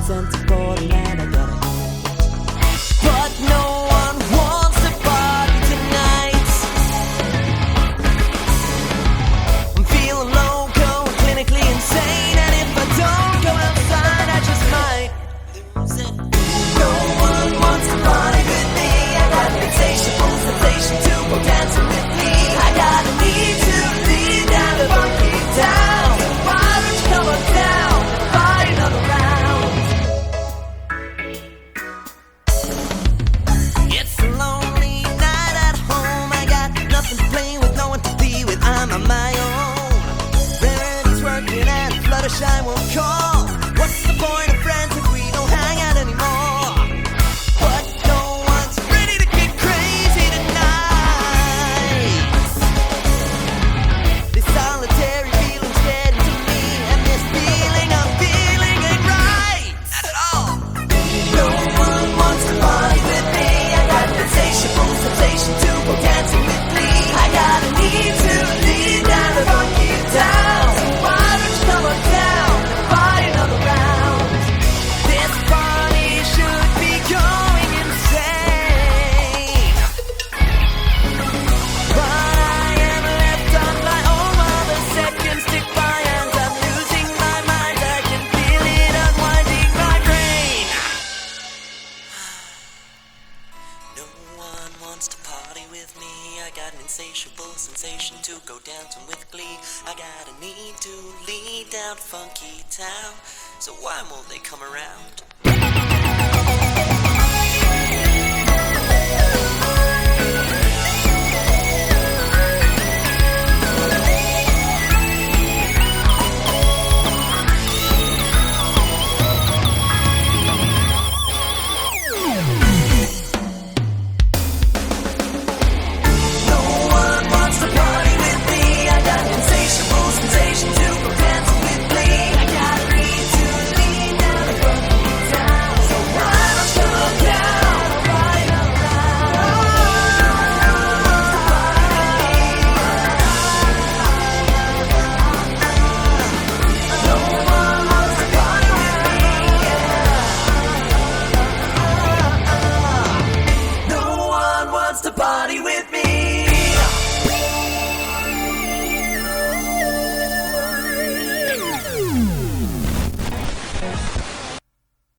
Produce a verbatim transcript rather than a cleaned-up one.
incentive for the night, I got it. But no one wants to party tonight. I'm feeling loco and clinically insane, and if I don't go outside, I just might lose it. No one wants to party with me. I got an insatiable sensation to go dancing with me. I got a need to lead down the funky town. Why don't you come on down and fight another round? It's a lonely night at home. I got nothing to play with, no one to be with. I'm on my own. Rarity's working and Fluttershy won't call. What's the point of friends if we don't hang out anymore? But no one's ready to get crazy tonight. This solitary feeling's getting to me, and this feeling I'm feeling ain't right. Not at all. No one wants to party with me. I got an insatiable sensation to go dancing with me. I got a need to lead down the funky town. So why don't you come on down and fight another round? This party should be going insane, but I am left on my own while the seconds tick by and I'm losing my mind. I can feel it unwinding my brain. No one wants to party with me. I got an insatiable sensation to go dancing with glee. I got a need to lead down funky town. So why won't they come around?